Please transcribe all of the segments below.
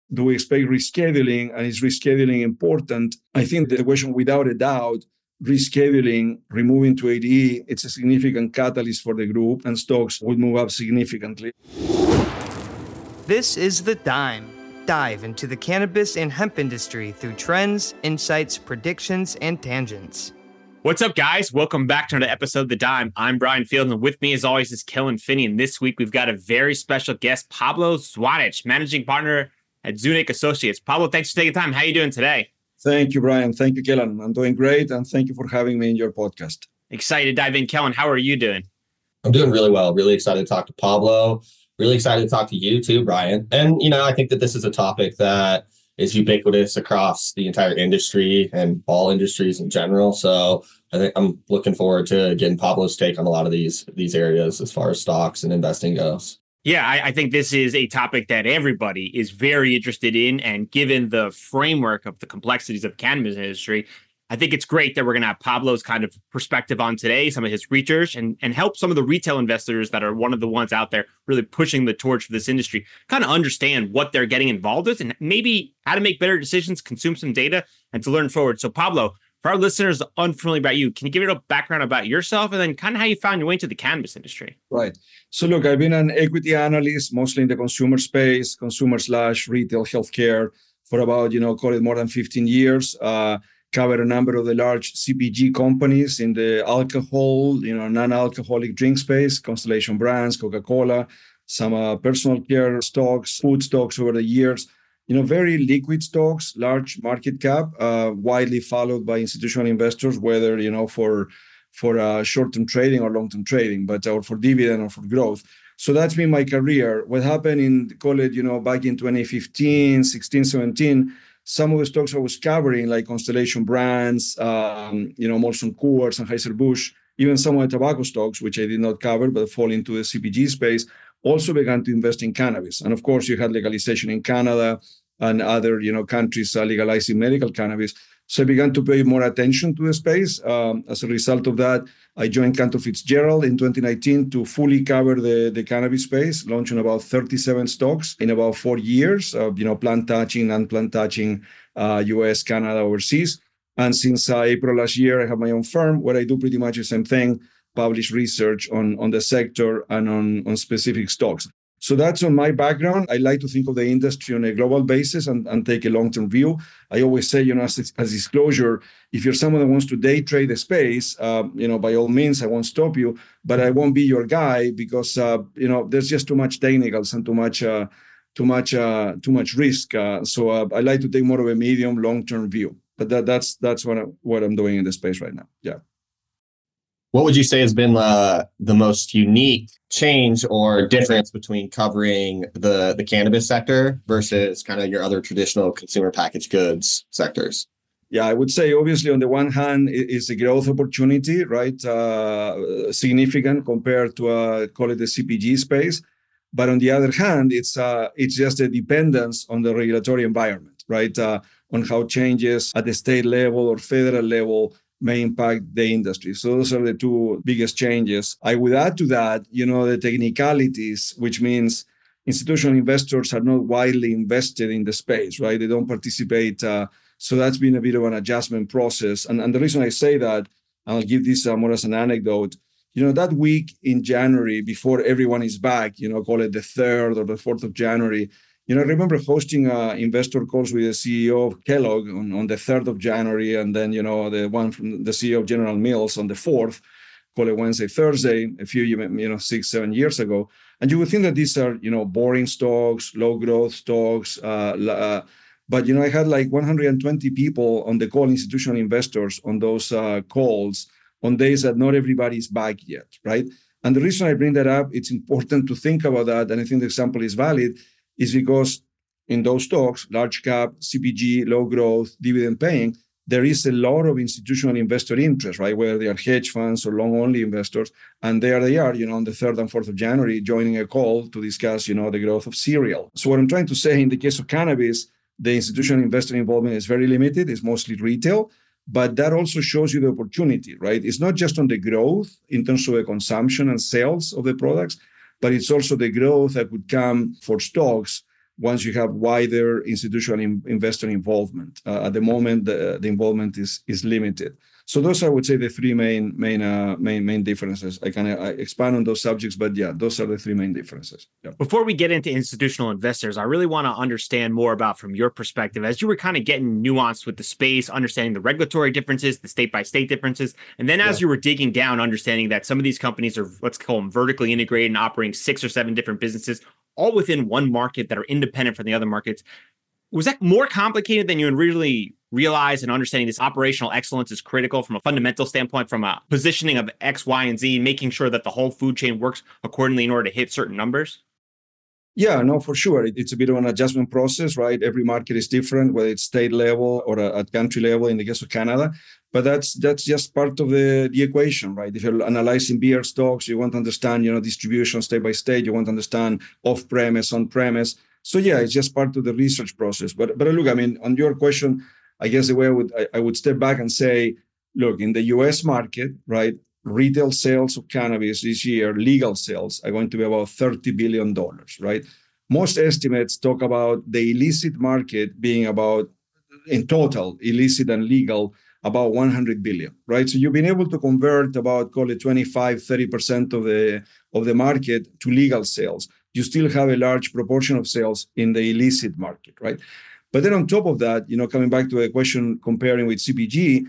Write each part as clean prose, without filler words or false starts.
do we expect rescheduling, and is rescheduling important? I think the question, without a doubt, rescheduling, removing 280E, it's a significant catalyst for the group, and stocks would move up significantly. This is The Dime. Dive into the cannabis and hemp industry through trends, insights, predictions, and tangents. What's up, guys? Welcome back to another episode of The Dime. I'm Brian Field, and with me, as always, is Kellen Finney. And this week, we've got a very special guest, Pablo Zuanic, managing partner at Zunic Associates. Pablo, thanks for taking time. How are you doing today? Thank you, Brian. Thank you, Kellen. I'm doing great, and thank you for having me in your podcast. Excited to dive in. Kellen, how are you doing? I'm doing really well. Really excited to talk to Pablo. Really excited to talk to you too, Brian. And, I think that this is a topic that is ubiquitous across the entire industry and all industries in general. So I think I'm looking forward to getting Pablo's take on a lot of these areas as far as stocks and investing goes. Yeah, I think this is a topic that everybody is very interested in. And given the framework of the complexities of the cannabis industry, I think it's great that we're going to have Pablo's kind of perspective on today, some of his research, and help some of the retail investors that are one of the ones out there really pushing the torch for this industry, kind of understand what they're getting involved with and maybe how to make better decisions, consume some data, and to learn forward. So Pablo, for our listeners unfamiliar about you, can you give it a background about yourself and then kind of how you found your way into the cannabis industry? Right. So look, I've been an equity analyst, mostly in the consumer space, consumer/retail healthcare for about, call it more than 15 years. Covered a number of the large CPG companies in the alcohol, non-alcoholic drink space, Constellation Brands, Coca-Cola, some personal care stocks, food stocks over the years. Very liquid stocks, large market cap, widely followed by institutional investors, whether, for short-term trading or long-term trading, or for dividend or for growth. So that's been my career. What happened in, call it, back in 2015, 16, 17, some of the stocks I was covering, like Constellation Brands, Molson Coors, Anheuser-Busch, even some of the tobacco stocks, which I did not cover, but fall into the CPG space, also began to invest in cannabis. And of course, you had legalization in Canada and other, countries legalizing medical cannabis. So I began to pay more attention to the space. As a result of that, I joined Cantor Fitzgerald in 2019 to fully cover the cannabis space, launching about 37 stocks in about 4 years, plant touching, non-plant touching, US, Canada, overseas. And since April last year, I have my own firm where I do pretty much the same thing, publish research on the sector and on specific stocks. So that's on my background. I like to think of the industry on a global basis and take a long-term view. I always say, as disclosure, if you're someone that wants to day trade the space, by all means, I won't stop you, but I won't be your guy because, there's just too much technicals and too much risk. So I like to take more of a medium, long-term view. But that's what I'm doing in the space right now. Yeah. What would you say has been the most unique change or difference between covering the cannabis sector versus kind of your other traditional consumer packaged goods sectors? Yeah, I would say obviously on the one hand, it's a growth opportunity, right? Significant compared to call it the CPG space. But on the other hand, it's just a dependence on the regulatory environment, right? On how changes at the state level or federal level may impact the industry. So those are the two biggest changes. I would add to that, the technicalities, which means institutional investors are not widely invested in the space, right? They don't participate. So that's been a bit of an adjustment process. And the reason I say that, I'll give this more as an anecdote, that week in January, before everyone is back, call it the 3rd or the 4th of January, I remember hosting investor calls with the CEO of Kellogg on the 3rd of January, and then, the one from the CEO of General Mills on the 4th, call it Wednesday, Thursday, a few, 6, 7 years ago. And you would think that these are, boring stocks, low growth stocks. But, I had like 120 people on the call, institutional investors on those calls on days that not everybody's back yet, right? And the reason I bring that up, it's important to think about that. And I think the example is valid, is because in those stocks, large cap, CPG, low growth, dividend paying, there is a lot of institutional investor interest, right? Whether they are hedge funds or long-only investors. And there they are, on the 3rd and 4th of January, joining a call to discuss, the growth of cereal. So what I'm trying to say in the case of cannabis, the institutional investor involvement is very limited. It's mostly retail. But that also shows you the opportunity, right? It's not just on the growth in terms of the consumption and sales of the products, but it's also the growth that would come for stocks once you have wider institutional investor involvement. At the moment, the involvement is limited. So those are, I would say, the three main differences. I expand on those subjects, but yeah, those are the three main differences. Yeah. Before we get into institutional investors, I really want to understand more about from your perspective, as you were kind of getting nuanced with the space, understanding the regulatory differences, the state-by-state differences, and then as you were digging down, understanding that some of these companies are, let's call them vertically integrated and operating 6 or 7 different businesses, all within one market that are independent from the other markets. Was that more complicated than you originally realized, and understanding this operational excellence is critical from a fundamental standpoint, from a positioning of X, Y, and Z, making sure that the whole food chain works accordingly in order to hit certain numbers? Yeah, no, for sure. It's a bit of an adjustment process, right? Every market is different, whether it's state level or at country level in the case of Canada. But that's just part of the equation, right? If you're analyzing beer stocks, you want to understand, distribution state by state. You want to understand off-premise, on-premise. So yeah, it's just part of the research process. But look, I mean, on your question, I guess the way I would step back and say, look, in the U.S. market, right, retail sales of cannabis this year, legal sales, are going to be about $30 billion, right? Most estimates talk about the illicit market being about, in total, illicit and legal, about 100 billion, right? So you've been able to convert about, call it 25-30% of the market to legal sales. You still have a large proportion of sales in the illicit market, right? But then on top of that, coming back to the question comparing with CPG,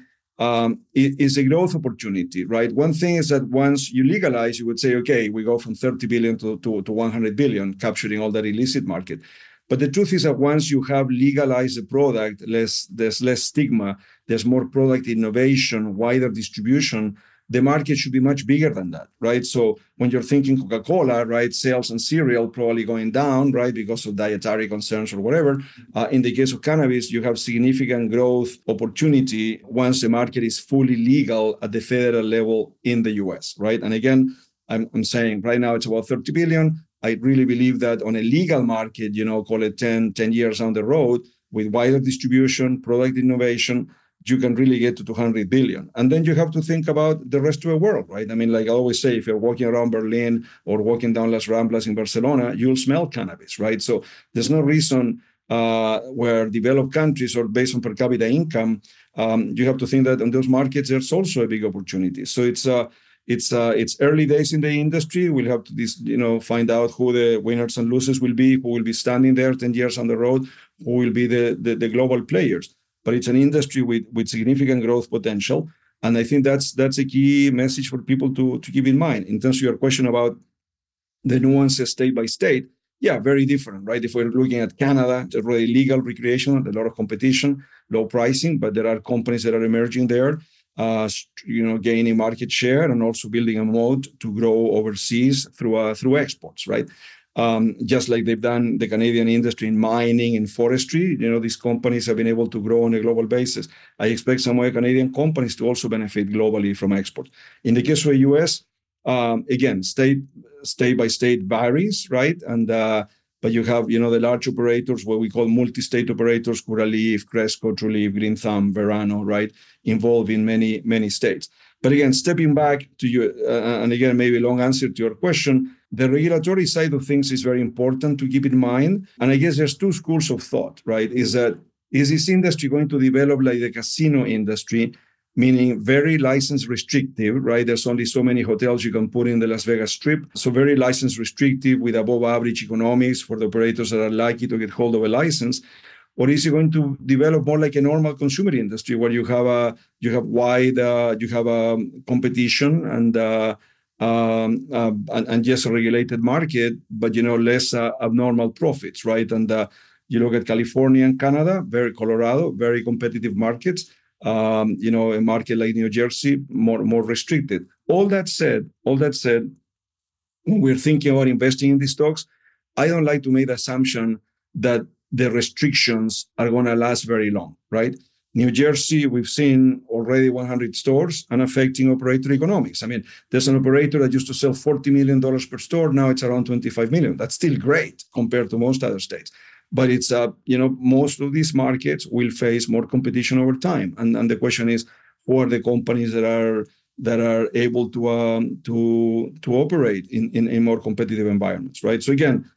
it is a growth opportunity, right? One thing is that once you legalize, you would say, okay, we go from 30 billion to 100 billion, capturing all that illicit market. But the truth is that once you have legalized the product, there's less stigma, there's more product innovation, wider distribution. The market should be much bigger than that, right? So when you're thinking Coca-Cola, right, sales and cereal probably going down, right, because of dietary concerns or whatever. In the case of cannabis, you have significant growth opportunity once the market is fully legal at the federal level in the US, right? And again, I'm saying right now it's about 30 billion. I really believe that on a legal market, call it 10 years down the road, with wider distribution, product innovation, you can really get to 200 billion. And then you have to think about the rest of the world, right? I mean, like I always say, if you're walking around Berlin or walking down Las Ramblas in Barcelona, you'll smell cannabis, right? So there's no reason where developed countries or based on per capita income, you have to think that in those markets, there's also a big opportunity. So it's early days in the industry. We'll have to find out who the winners and losers will be, who will be standing there 10 years on the road, who will be the global players. But it's an industry with significant growth potential. And I think that's a key message for people to keep in mind. In terms of your question about the nuances state by state, yeah, very different, right? If we're looking at Canada, it's already legal, recreational, a lot of competition, low pricing, but there are companies that are emerging there, gaining market share and also building a moat to grow overseas through exports, right? Just like they've done the Canadian industry in mining and forestry, these companies have been able to grow on a global basis. I expect some other Canadian companies to also benefit globally from exports. In the case of the US, again, state by state varies, right? And but you have, the large operators, what we call multi-state operators, Curaleaf, Cresco, Trulieve, Green Thumb, Verano, right? Involved in many, many states. But again, stepping back to you, and again, maybe a long answer to your question, the regulatory side of things is very important to keep in mind. And I guess there's two schools of thought, right? Is this industry going to develop like the casino industry, meaning very license restrictive, right? There's only so many hotels you can put in the Las Vegas Strip. So very license restrictive with above average economics for the operators that are likely to get hold of a license. Or is it going to develop more like a normal consumer industry where you have wide competition and just a regulated market, but less abnormal profits, right? And you look at California and Canada, Colorado, very competitive markets. A market like New Jersey, more restricted. All that said, when we're thinking about investing in these stocks, I don't like to make the assumption that the restrictions are going to last very long, right? New Jersey, we've seen already 100 stores and affecting operator economics. I mean, there's an operator that used to sell $40 million per store. Now it's around 25 million. That's still great compared to most other states. But it's, most of these markets will face more competition over time. And the question is, who are the companies that are able to operate in more competitive environments, right? So again,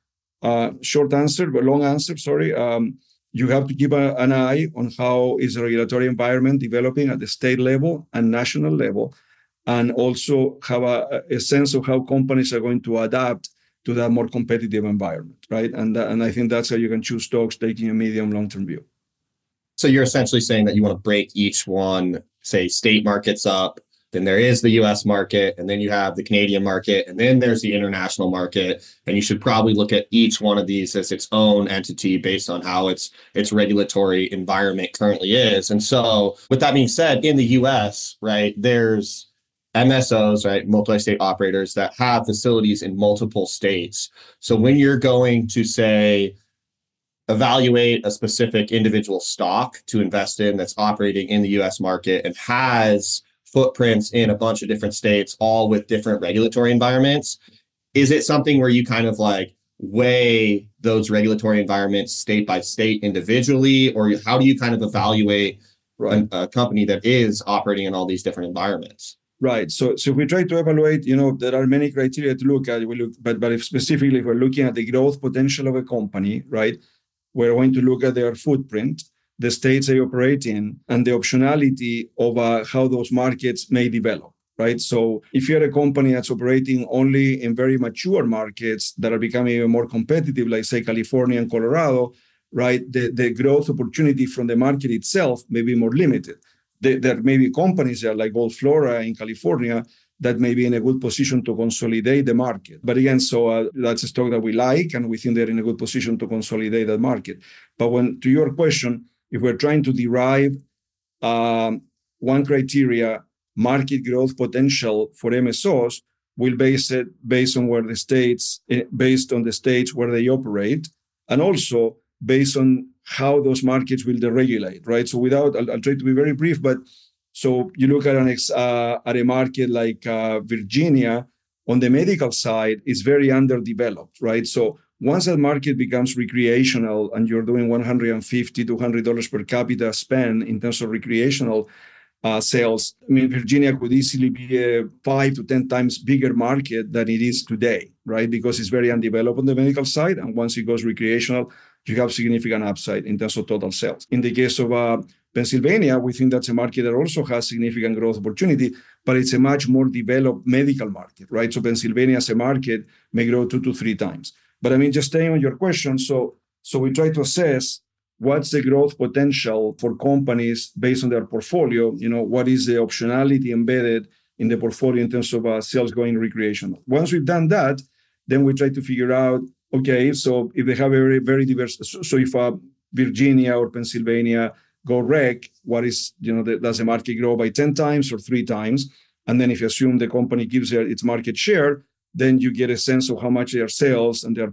Short answer, but long answer, sorry. You have to keep an eye on how is the regulatory environment developing at the state level and national level, and also have a sense of how companies are going to adapt to that more competitive environment, right? And I think that's how you can choose stocks taking a medium, long-term view. So you're essentially saying that you want to break each one, say, state markets up, then there is the US market, and then you have the Canadian market, and then there's the international market. And you should probably look at each one of these as its own entity based on how its regulatory environment currently is. And so with that being said, in the US, right, there's MSOs, right, multi-state operators that have facilities in multiple states. So when you're going to, say, evaluate a specific individual stock to invest in that's operating in the US market and has footprints in a bunch of different states, all with different regulatory environments, is it something where you kind of like weigh those regulatory environments state by state individually, or how do you kind of evaluate a company that is operating in all these different environments? Right. So if we try to evaluate, there are many criteria to look at. But if specifically, if we're looking at the growth potential of a company, right, we're going to look at their footprint, the states they operate in, and the optionality of how those markets may develop, right? So if you're a company that's operating only in very mature markets that are becoming even more competitive, like say California and Colorado, right, the growth opportunity from the market itself may be more limited. There may be companies there like Gold Flora in California that may be in a good position to consolidate the market. But again, so that's a stock that we like, and we think they're in a good position to consolidate that market. But to your question, if we're trying to derive one criteria, market growth potential for MSOs, we'll base it based on the states where they operate, and also based on how those markets will deregulate, right? So I'll try to be very brief, but so you look at a market like Virginia, on the medical side, it's very underdeveloped, right? So once that market becomes recreational and you're doing $150 to $200 per capita spend in terms of recreational sales, I mean, Virginia could easily be a 5 to 10 times bigger market than it is today, right? Because it's very undeveloped on the medical side. And once it goes recreational, you have significant upside in terms of total sales. In the case of Pennsylvania, we think that's a market that also has significant growth opportunity, but it's a much more developed medical market, right? So Pennsylvania as a market may grow 2 to 3 times. But I mean, just staying on your question, so we try to assess what's the growth potential for companies based on their portfolio. What is the optionality embedded in the portfolio in terms of sales going recreational. Once we've done that, then we try to figure out, okay, so if they have a very, very diverse, so if Virginia or Pennsylvania go rec, does the market grow by 10 times or 3 times? And then if you assume the company gives its market share, then you get a sense of how much their sales and their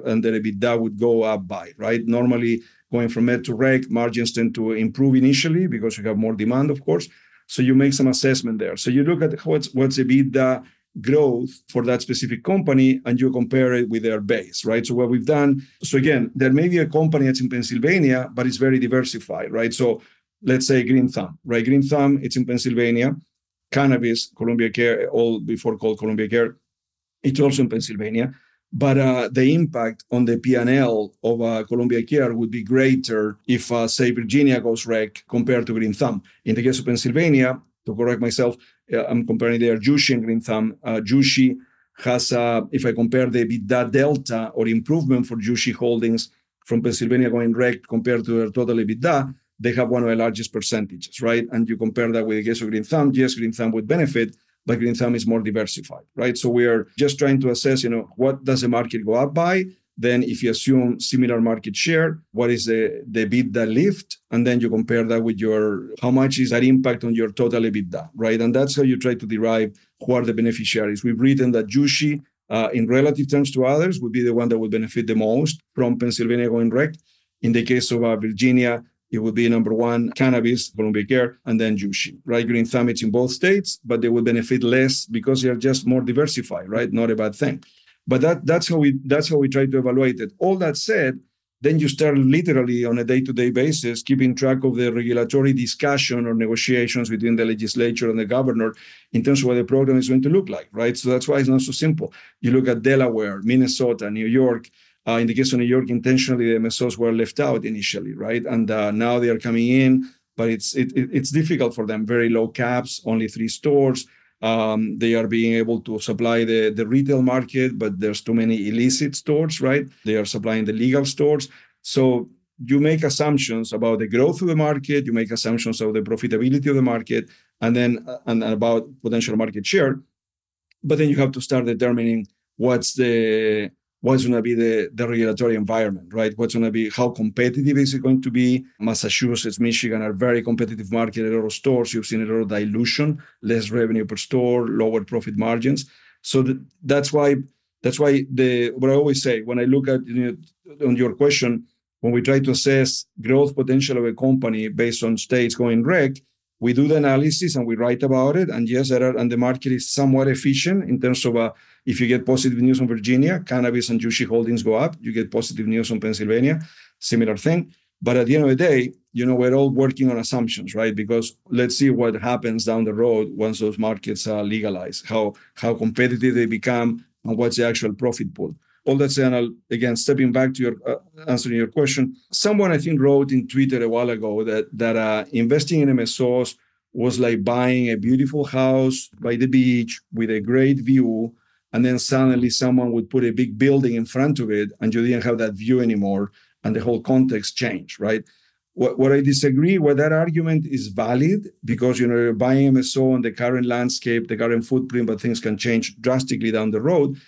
EBITDA would go up by, right? Normally, going from med to rec, margins tend to improve initially because you have more demand, of course. So you make some assessment there. So you look at what's EBITDA growth for that specific company, and you compare it with their base, right? So what we've done, so again, there may be a company that's in Pennsylvania, but it's very diversified, right? So let's say Green Thumb, right? Green Thumb, it's in Pennsylvania. Cannabis, Columbia Care, all before called Columbia Care, it's also in Pennsylvania. But the impact on the P&L of Columbia Care would be greater if, say, Virginia goes rec compared to Green Thumb. In the case of Pennsylvania, to correct myself, I'm comparing there Jushi and Green Thumb. Jushi has, if I compare the EBITDA delta or improvement for Jushi Holdings from Pennsylvania going rec compared to their total EBITDA, they have one of the largest percentages, right? And you compare that with the case of Green Thumb, yes, Green Thumb would benefit, but Green Thumb is more diversified, right? So we are just trying to assess, what does the market go up by? Then if you assume similar market share, what is the EBITDA lift? And then you compare that with how much is that impact on your total EBITDA, right? And that's how you try to derive who are the beneficiaries. We've written that Jushi, in relative terms to others, would be the one that would benefit the most from Pennsylvania going rec. In the case of Virginia, it would be number 1, Cannabis, Columbia Care, and then Jushi, right? Green Thumb, it's in both states, but they would benefit less because they're just more diversified, right? Not a bad thing. But that's how we try to evaluate it. All that said, then you start literally on a day-to-day basis keeping track of the regulatory discussion or negotiations between the legislature and the governor in terms of what the program is going to look like, right? So that's why it's not so simple. You look at Delaware, Minnesota, New York, In the case of New York, intentionally, the MSOs were left out initially, right? And now they are coming in, but it's difficult for them. Very low caps, only 3 stores. They are being able to supply the retail market, but there's too many illicit stores, right? They are supplying the legal stores. So you make assumptions about the growth of the market, you make assumptions of the profitability of the market, and then and about potential market share. But then you have to start determining what's going to be the regulatory environment, right? What's going to be, how competitive is it going to be? Massachusetts, Michigan are very competitive market, a lot of stores. You've seen a lot of dilution, less revenue per store, lower profit margins. So that's why what I always say when I look at on your question, when we try to assess growth potential of a company based on states going rec, we do the analysis and we write about it. And yes, and the market is somewhat efficient in terms of if you get positive news on Virginia, cannabis and Jushi holdings go up. You get positive news on Pennsylvania, similar thing. But at the end of the day, we're all working on assumptions, right? Because let's see what happens down the road once those markets are legalized, how competitive they become, and what's the actual profit pool. All that said, and I'll, again, stepping back to your answering your question, someone I think wrote in Twitter a while ago that investing in MSOs was like buying a beautiful house by the beach with a great view, and then suddenly someone would put a big building in front of it, and you didn't have that view anymore, and the whole context changed, right? What I disagree with that argument is valid because you're buying MSO on the current landscape, the current footprint, but things can change drastically down the road.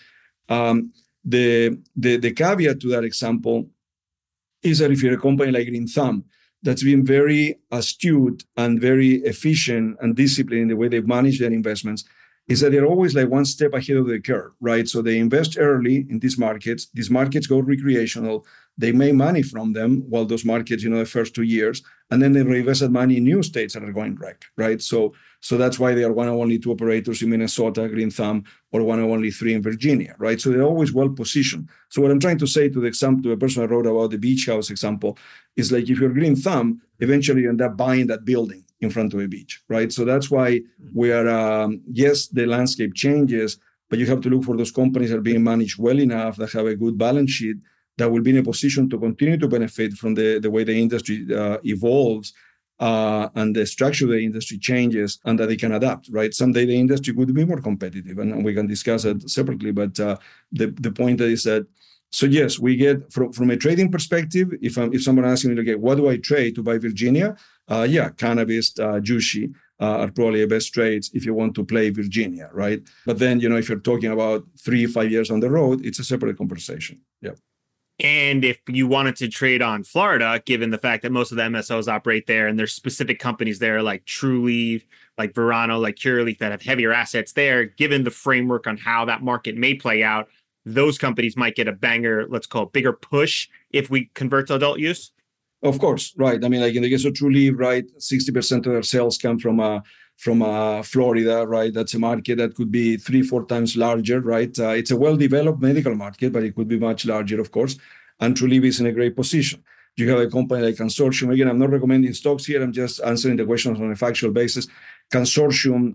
The caveat to that example is that if you're a company like Green Thumb that's been very astute and very efficient and disciplined in the way they've managed their investments, is that they're always like one step ahead of the curve, right? So they invest early in these markets go recreational, they make money from them while those markets, the first 2 years, and then they reinvest that money in new states that are going rec, right? So that's why they are one of only 2 operators in Minnesota, Green Thumb, or one of only 3 in Virginia, right? So they're always well positioned. So what I'm trying to say to the person I wrote about the beach house example is like, if you're Green Thumb, eventually you end up buying that building in front of a beach, right? So that's why we are, yes, the landscape changes, but you have to look for those companies that are being managed well enough, that have a good balance sheet, that will be in a position to continue to benefit from the way the industry evolves and the structure of the industry changes, and that they can adapt, right? Someday the industry could be more competitive, and we can discuss it separately. But the point is that, so yes, we get from a trading perspective, if someone asks me, okay, what do I trade to buy Virginia? Cannabis, Jushi are probably the best trades if you want to play Virginia, right? But then, if you're talking about 3-5 years on the road, it's a separate conversation. Yeah. And if you wanted to trade on Florida, given the fact that most of the MSOs operate there and there's specific companies there like Trulieve, like Verano, like Curaleaf that have heavier assets there, given the framework on how that market may play out, those companies might get a banger, let's call it bigger push if we convert to adult use? Of course, right. I mean, like in the case of Trulieve, right, 60% of their sales come from Florida, right? That's a market that could be 3-4 times larger, right? It's a well-developed medical market, but it could be much larger, of course. And Trulieve is in a great position. You have a company like Consortium. Again, I'm not recommending stocks here. I'm just answering the questions on a factual basis. Consortium,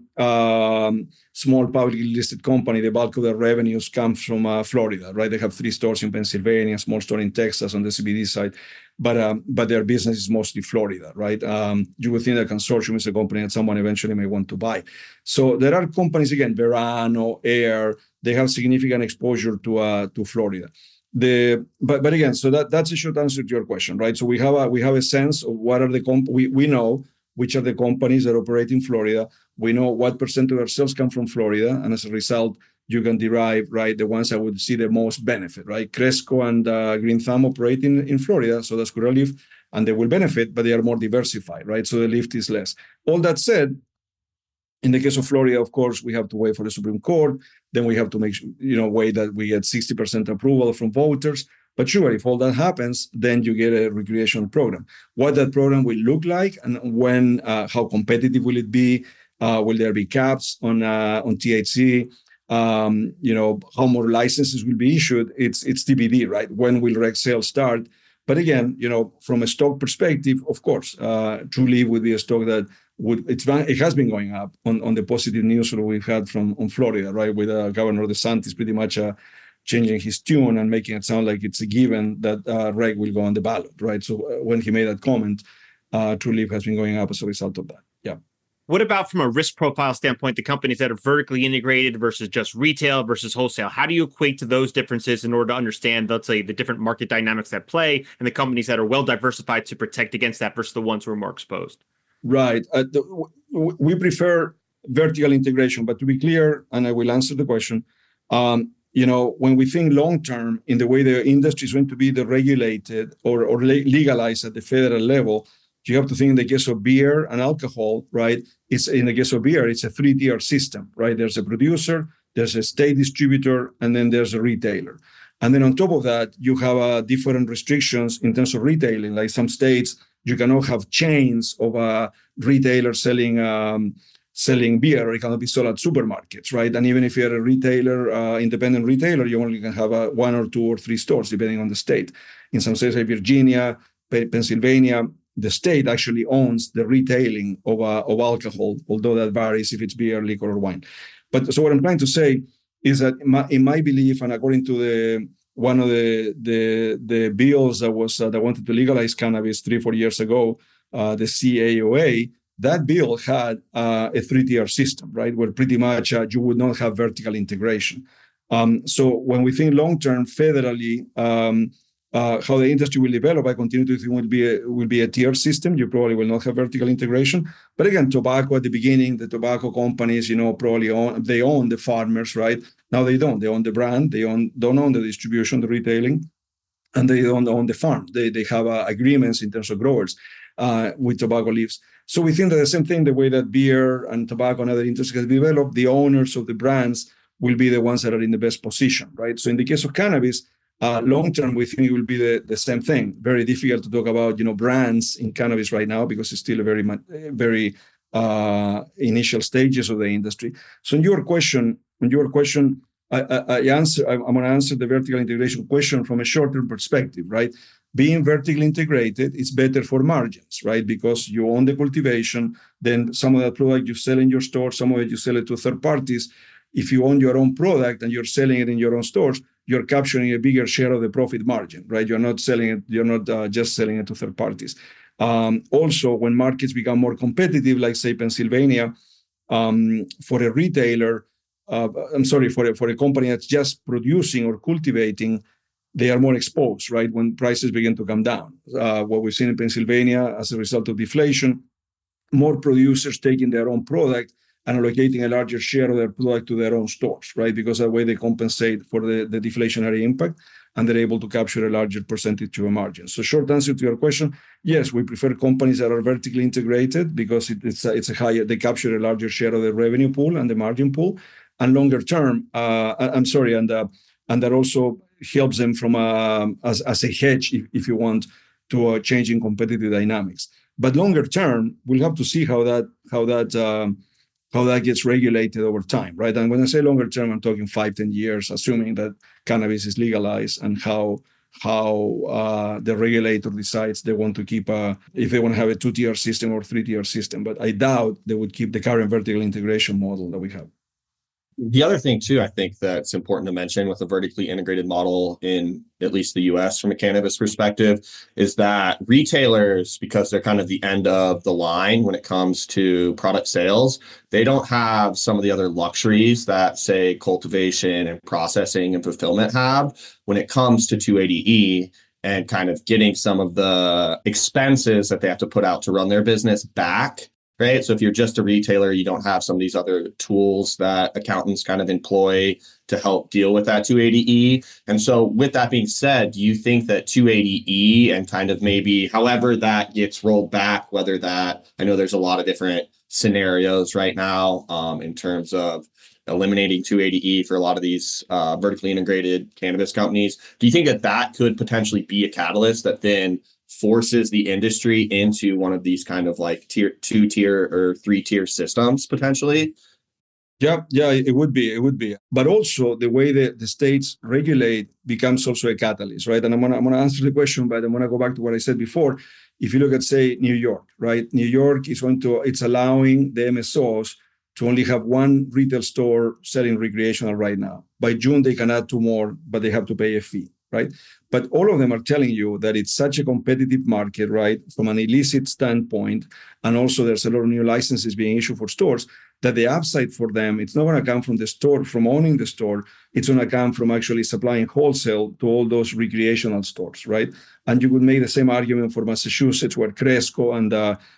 small publicly listed company, the bulk of their revenues come from Florida, right? They have 3 stores in Pennsylvania, a small store in Texas on the CBD side, but their business is mostly Florida, right? You would think that Consortium is a company that someone eventually may want to buy. So there are companies, again, Verano, Air, they have significant exposure to Florida. But again, so that's a short answer to your question, right? So we have a sense of what are we know which are the companies that operate in Florida. We know what percent of our sales come from Florida, and as a result, you can derive, right, the ones that would see the most benefit, right? Cresco and Green Thumb operate in Florida, so that's Curaleaf, and they will benefit, but they are more diversified, right? So the lift is less. All that said, in the case of Florida, of course, we have to wait for the Supreme Court. Then we have to make wait that we get 60% approval from voters. But sure, if all that happens, then you get a recreational program. What that program will look like and when, how competitive will it be? Will there be caps on THC? How more licenses will be issued? It's TBD, right? When will rec sales start? But again, from a stock perspective, of course, Trulieve would be a stock that it has been going up on the positive news that we've had on Florida, right? With Governor DeSantis pretty much changing his tune and making it sound like it's a given that reg will go on the ballot, right? So when he made that comment, Trulieve has been going up as a result of that. Yeah. What about from a risk profile standpoint, the companies that are vertically integrated versus just retail versus wholesale? How do you equate to those differences in order to understand, let's say, the different market dynamics at play and the companies that are well diversified to protect against that versus the ones who are more exposed? Right. We prefer vertical integration, but to be clear, and I will answer the question, when we think long term in the way the industry is going to be deregulated or legalized at the federal level, you have to think in the case of beer and alcohol, right? It's in the case of beer, it's a 3-tier system, right? There's a producer, there's a state distributor, and then there's a retailer. And then on top of that, you have different restrictions in terms of retailing. Like some states, you cannot have chains of retailers selling beer. It cannot be sold at supermarkets, right? And even if you're a retailer, independent retailer, you only can have 1 or 2 or 3 stores, depending on the state. In some states like Virginia, Pennsylvania, the state actually owns the retailing of alcohol, although that varies if it's beer, liquor, or wine. But so what I'm trying to say is that in my belief, and according to one of the bills that wanted to legalize cannabis 3-4 years ago, the CAOA, that bill had a 3-tier system, right, where pretty much you would not have vertical integration. So when we think long term federally, how the industry will develop, I continue to think will be a tier system. You probably will not have vertical integration. But again, tobacco at the beginning, the tobacco companies, probably own the farmers, right? Now they don't. They own the brand. They don't own the distribution, the retailing, and they don't own the farm. They have agreements in terms of growers with tobacco leaves. So we think that the same thing, the way that beer and tobacco and other industries have developed, the owners of the brands will be the ones that are in the best position, right? So in the case of cannabis, long term, we think it will be the same thing. Very difficult to talk about, brands in cannabis right now because it's still a very initial stages of the industry. So in your question, I'm going to answer the vertical integration question from a short-term perspective, right? Being vertically integrated is better for margins, right? Because you own the cultivation, then some of that product you sell in your store, some of it you sell it to third parties. If you own your own product and you're selling it in your own stores, you're capturing a bigger share of the profit margin, right? You're not selling it. You're not just selling it to third parties. Also, when markets become more competitive, like say Pennsylvania, for a retailer, for a company that's just producing or cultivating, they are more exposed, right? When prices begin to come down. What we've seen in Pennsylvania as a result of deflation, more producers taking their own product and allocating a larger share of their product to their own stores, right? Because that way they compensate for the deflationary impact and they're able to capture a larger percentage of a margin. So short answer to your question, yes, we prefer companies that are vertically integrated because it's a higher, they capture a larger share of the revenue pool and the margin pool. And longer term, and that also helps them from as a hedge, if you want, to changing competitive dynamics. But longer term, we'll have to see how that gets regulated over time, right? And when I say longer term, I'm talking 5-10 years, assuming that cannabis is legalized and how the regulator decides they want to keep if they want to have a 2-tier system or 3-tier system. But I doubt they would keep the current vertical integration model that we have. The other thing, too, I think that's important to mention with a vertically integrated model in at least the US from a cannabis perspective is that retailers, because they're kind of the end of the line when it comes to product sales, they don't have some of the other luxuries that, say, cultivation and processing and fulfillment have when it comes to 280E and kind of getting some of the expenses that they have to put out to run their business back. Right. So if you're just a retailer, you don't have some of these other tools that accountants kind of employ to help deal with that 280E. And so with that being said, do you think that 280E and kind of maybe however that gets rolled back, whether that, I know there's a lot of different scenarios right now in terms of eliminating 280E for a lot of these vertically integrated cannabis companies. Do you think that that could potentially be a catalyst that then forces the industry into one of these kind of like 2-tier or 3-tier systems potentially? Yeah, it would be. But also the way that the states regulate becomes also a catalyst, right? And I'm gonna answer the question, but I'm gonna go back to what I said before. If you look at, say, New York, right? New York it's allowing the MSOs to only have one retail store selling recreational right now. By June, they can add two more, but they have to pay a fee, right? But all of them are telling you that it's such a competitive market, right, from an illicit standpoint, and also there's a lot of new licenses being issued for stores, that the upside for them, it's not going to come from the store, from owning the store, it's going to come from actually supplying wholesale to all those recreational stores, right? And you could make the same argument for Massachusetts, where Cresco and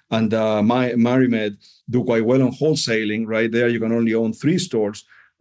MariMed do quite well on wholesaling, right? There you can only own 3 stores.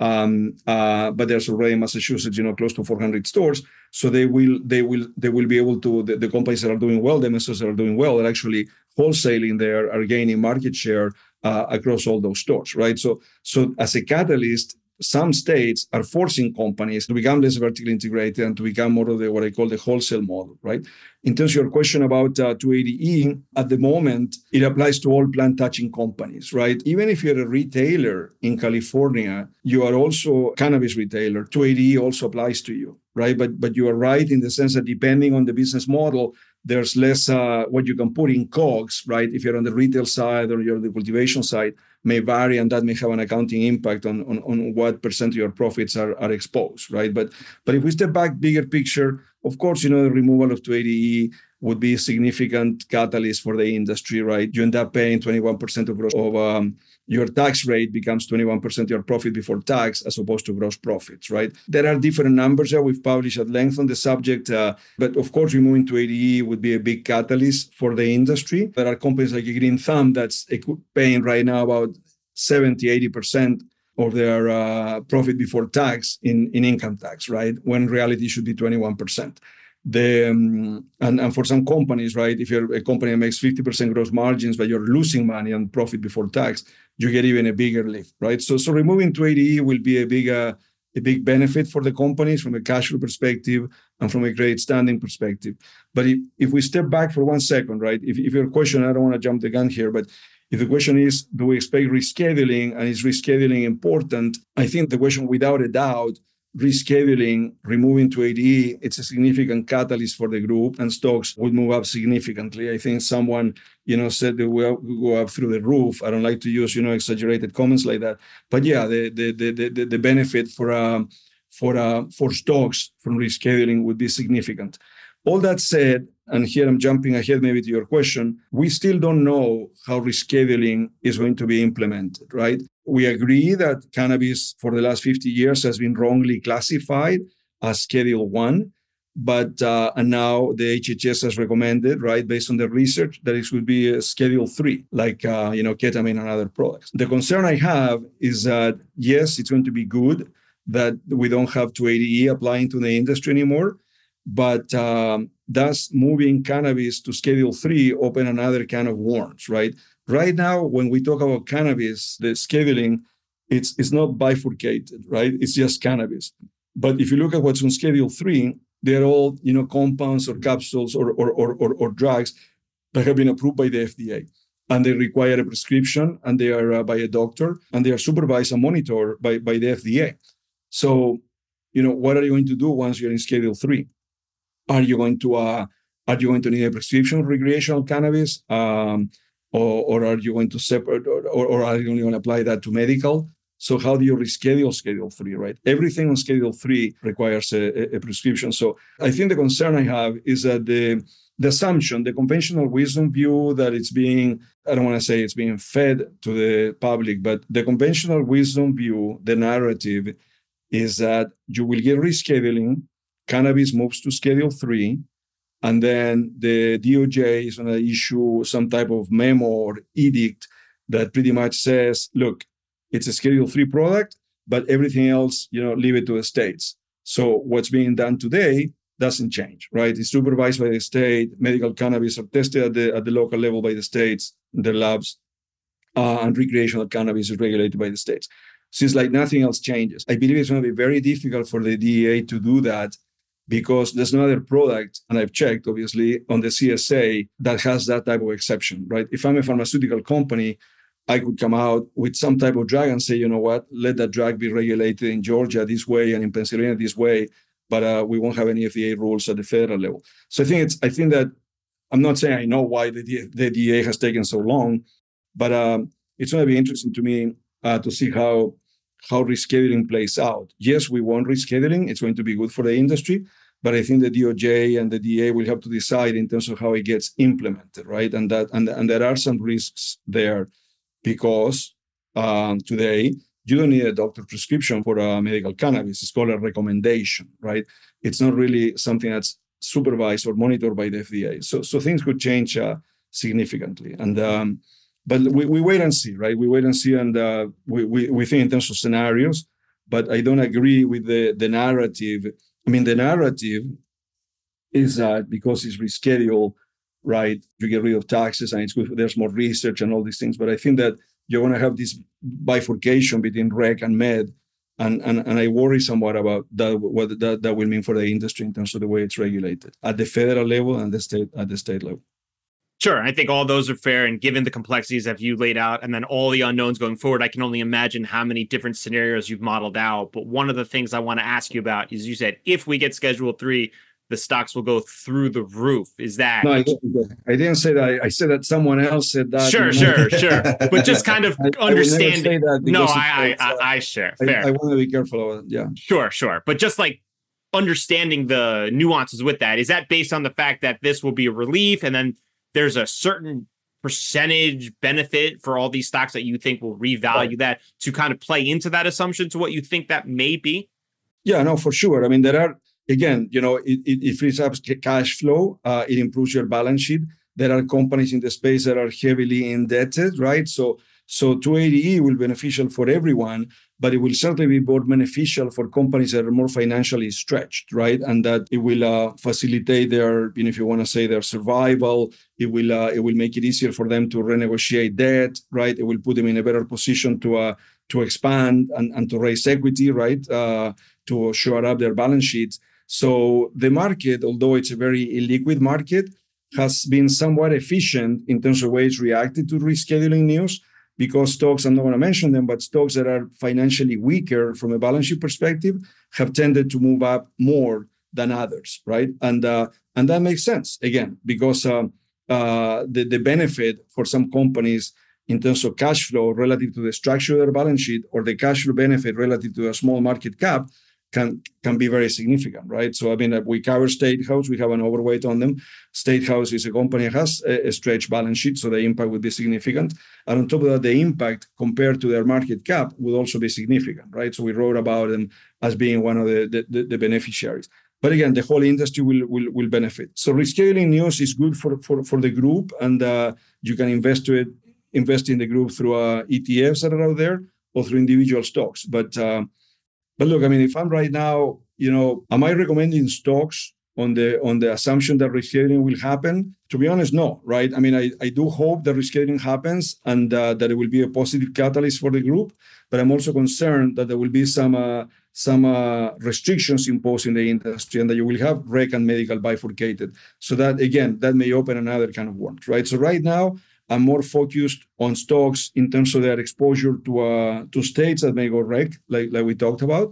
But there's already in Massachusetts, close to 400 stores. So they will be able to, the companies that are doing well, the MSOs that are doing well, are actually wholesaling there, are gaining market share across all those stores, right? So as a catalyst, some states are forcing companies to become less vertically integrated and to become more of what I call the wholesale model, right? In terms of your question about 280E, at the moment, it applies to all plant-touching companies, right? Even if you're a retailer in California, you are also a cannabis retailer, 280E also applies to you, right? But you are right in the sense that depending on the business model, there's less what you can put in COGS, right? If you're on the retail side or you're on the cultivation side, may vary, and that may have an accounting impact on what percent of your profits are exposed, right? But if we step back, bigger picture, of course, the removal of 280E would be a significant catalyst for the industry, right? You end up paying 21% of your tax rate becomes 21% of your profit before tax, as opposed to gross profits, right? There are different numbers that we've published at length on the subject, but of course, removing 280E would be a big catalyst for the industry. There are companies like Green Thumb that's paying right now about 70-80% of their profit before tax in income tax, right? When in reality should be 21%. And for some companies, right, if you're a company that makes 50% gross margins, but you're losing money on profit before tax, you get even a bigger lift, right? So removing 280E will be a big benefit for the companies from a cash flow perspective and from a credit standing perspective. But if we step back for 1 second, right, if your question, I don't want to jump the gun here, but if the question is, do we expect rescheduling, and is rescheduling important? I think the question, without a doubt, rescheduling, removing 280E, it's a significant catalyst for the group, and stocks would move up significantly. I think someone, said that we'll go up through the roof. I don't like to use, exaggerated comments like that. But yeah, the benefit for stocks from rescheduling would be significant. All that said, and here I'm jumping ahead maybe to your question, we still don't know how rescheduling is going to be implemented, right? We agree that cannabis for the last 50 years has been wrongly classified as Schedule 1, but and now the HHS has recommended, right, based on the research, that it should be a Schedule 3, like, ketamine and other products. The concern I have is that, yes, it's going to be good that we don't have 280E applying to the industry anymore, but does moving cannabis to Schedule 3 open another can of worms, right? Right now, when we talk about cannabis, the scheduling, it's not bifurcated, right? It's just cannabis. But if you look at what's on Schedule 3, they're all, compounds or capsules or drugs that have been approved by the FDA. And they require a prescription, and they are by a doctor, and they are supervised and monitored by the FDA. So, what are you going to do once you're in Schedule 3? Are you going to need a prescription of recreational cannabis, or are you going to separate, or are you only going to apply that to medical? So how do you reschedule Schedule 3, right? Everything on Schedule 3 requires a prescription. So I think the concern I have is that the assumption, the conventional wisdom view that it's being, I don't want to say it's being fed to the public, but the conventional wisdom view, the narrative, is that you will get rescheduling, cannabis moves to Schedule 3, and then the DOJ is going to issue some type of memo or edict that pretty much says, look, it's a Schedule 3 product, but everything else, leave it to the states. So what's being done today doesn't change, right? It's supervised by the state. Medical cannabis are tested at the local level by the states, their labs, and recreational cannabis is regulated by the states. So it's like nothing else changes. I believe it's going to be very difficult for the DEA to do that, because there's no other product, and I've checked, obviously, on the CSA that has that type of exception, right? If I'm a pharmaceutical company, I could come out with some type of drug and say, you know what, let that drug be regulated in Georgia this way and in Pennsylvania this way, but we won't have any FDA rules at the federal level. So I think that, I'm not saying I know why the DEA has taken so long, but it's going to be interesting to me to see how rescheduling plays out. Yes, we want rescheduling. It's going to be good for the industry, but I think the DOJ and the DA will have to decide in terms of how it gets implemented, right? And there are some risks there because today you don't need a doctor prescription for medical cannabis. It's called a recommendation, right? It's not really something that's supervised or monitored by the FDA. So things could change significantly. And but we wait and see, right? We wait and see, and we think in terms of scenarios. But I don't agree with the narrative. I mean, the narrative is that because it's rescheduled, right, you get rid of taxes and it's good. There's more research and all these things. But I think that you're going to have this bifurcation between rec and med, and I worry somewhat about that, what that will mean for the industry in terms of the way it's regulated at the federal level and at the state level. Sure. I think all those are fair. And given the complexities that you laid out and then all the unknowns going forward, I can only imagine how many different scenarios you've modeled out. But one of the things I want to ask you about is you said, if we get Schedule 3, the stocks will go through the roof. Is that? No, I didn't say that. I said that someone else said that. Sure. But just kind of understanding. I share. Fair. I want to be careful of it. Yeah. Sure. But just like understanding the nuances with that, is that based on the fact that this will be a relief and then there's a certain percentage benefit for all these stocks that you think will revalue that to kind of play into that assumption to what you think that may be? Yeah, no, for sure. I mean, there are, again, it frees up cash flow. It improves your balance sheet. There are companies in the space that are heavily indebted, right? So 280E will be beneficial for everyone, but it will certainly be more beneficial for companies that are more financially stretched, right? And that it will facilitate their, if you want to say, their survival. It will make it easier for them to renegotiate debt, right? It will put them in a better position to expand and to raise equity, right? To shore up their balance sheets. So the market, although it's a very illiquid market, has been somewhat efficient in terms of ways reacted to rescheduling news, because stocks, I'm not going to mention them, but stocks that are financially weaker from a balance sheet perspective have tended to move up more than others, right? And that makes sense, again, because the benefit for some companies in terms of cash flow relative to the structure of their balance sheet, or the cash flow benefit relative to a small market cap, can be very significant, right? So, I mean, we cover Statehouse. We have an overweight on them. Statehouse is a company that has a stretched balance sheet, so the impact would be significant. And on top of that, the impact compared to their market cap would also be significant, right? So we wrote about them as being one of the beneficiaries. But again, the whole industry will benefit. So rescheduling news is good for the group, and you can invest in the group through ETFs that are out there or through individual stocks. But look, I mean, if I'm right now, am I recommending stocks on the assumption that rescheduling will happen? To be honest, no, right? I mean, I do hope that rescheduling happens and that it will be a positive catalyst for the group. But I'm also concerned that there will be some restrictions imposed in the industry and that you will have rec and medical bifurcated. So that, again, that may open another kind of worms, right? So right now, I'm more focused on stocks in terms of their exposure to states that may go rec, like we talked about.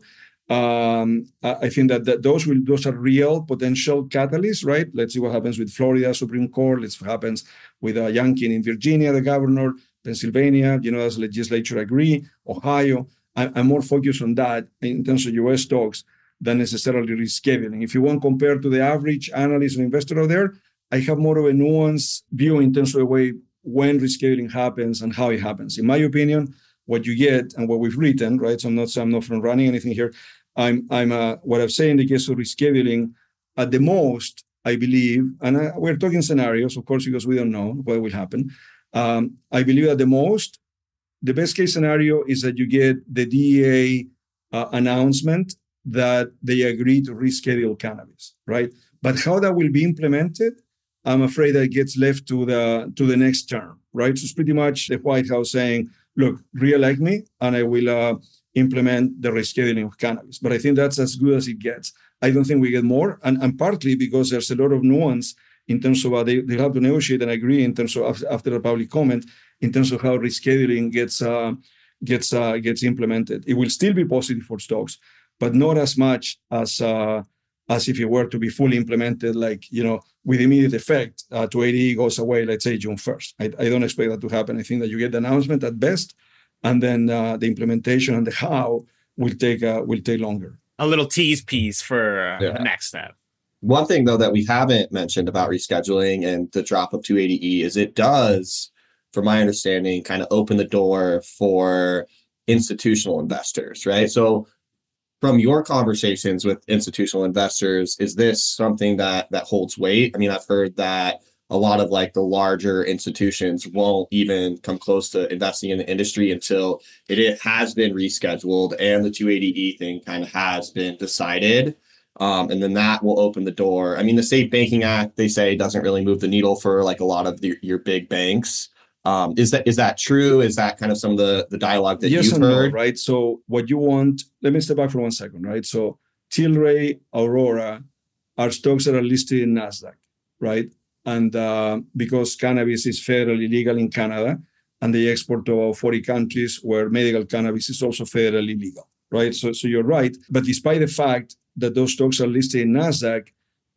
I think that those are real potential catalysts, right? Let's see what happens with Florida Supreme Court. Let's see what happens with Youngkin in Virginia, the governor, Pennsylvania, as legislature agree, Ohio. I'm more focused on that in terms of U.S. stocks than necessarily rescheduling. If you want to compare to the average analyst or investor out there, I have more of a nuanced view in terms of the way when rescheduling happens and how it happens. In my opinion, what you get and what we've written, right? So I'm not from running anything here. What I've said in the case of rescheduling, at the most, I believe, and we're talking scenarios, of course, because we don't know what will happen. I believe at the most, the best case scenario is that you get the DEA announcement that they agree to reschedule cannabis, right? But how that will be implemented, I'm afraid that it gets left to the next term, right? So it's pretty much the White House saying, look, re-elect me and I will implement the rescheduling of cannabis. But I think that's as good as it gets. I don't think we get more. And partly because there's a lot of nuance in terms of they have to negotiate and agree in terms of after the public comment, in terms of how rescheduling gets implemented. It will still be positive for stocks, but not as much as if it were to be fully implemented, with immediate effect. 280 goes away, let's say June 1st. I don't expect that to happen. I think that you get the announcement at best, and then the implementation and the how will take longer. A little tease piece for the next step. One thing, though, that we haven't mentioned about rescheduling and the drop of 280E is it does, from my understanding, kind of open the door for institutional investors, right? So from your conversations with institutional investors, is this something that holds weight? I mean, I've heard that a lot of like the larger institutions won't even come close to investing in the industry until it has been rescheduled and the 280E thing kind of has been decided. And then that will open the door. I mean, the Safe Banking Act, they say, doesn't really move the needle for like a lot of your big banks. Is that true? Is that kind of some of the dialogue that yes you've and heard? No, right? So what you want, let me step back for 1 second, right? So Tilray, Aurora are stocks that are listed in NASDAQ, right? And because cannabis is federally legal in Canada and they export to about 40 countries where medical cannabis is also federally legal, right? So you're right. But despite the fact that those stocks are listed in NASDAQ,